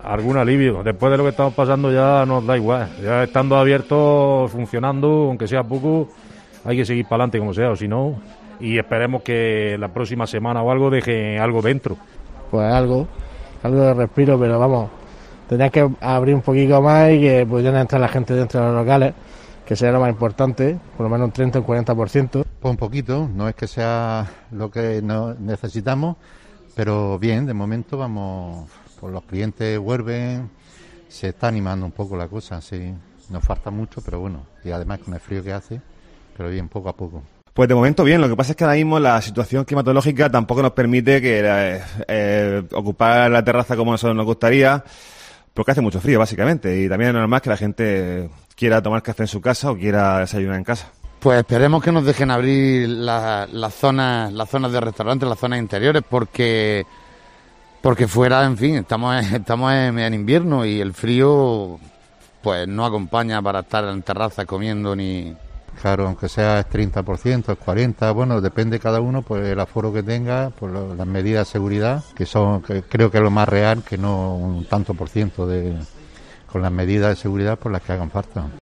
algún alivio. Después de lo que estamos pasando ya nos da igual. Ya estando abiertos, funcionando, aunque sea poco, hay que seguir para adelante como sea, o si no. Y esperemos que la próxima semana o algo deje algo dentro. Pues algo de respiro, pero vamos, tendría que abrir un poquito más y que pudieran entrar la gente dentro de los locales, que sería lo más importante, por lo menos un 30 o un 40%. Pues un poquito, no es que sea lo que necesitamos, pero bien, de momento vamos, pues los clientes vuelven, se está animando un poco la cosa, sí, nos falta mucho, pero bueno, y además con el frío que hace, pero bien, poco a poco. Pues de momento bien, lo que pasa es que ahora mismo la situación climatológica tampoco nos permite que ocupar la terraza como nosotros nos gustaría, porque hace mucho frío básicamente, y también es normal que la gente quiera tomar café en su casa o quiera desayunar en casa. Pues esperemos que nos dejen abrir las zonas de restaurantes, las zonas interiores, porque fuera, en fin, estamos en invierno y el frío pues no acompaña para estar en terraza comiendo ni... Claro, aunque sea 30%, 40%, bueno, depende cada uno, pues el aforo que tenga, pues las medidas de seguridad, que creo que es lo más real, que no un tanto por ciento con las medidas de seguridad por las que hagan falta.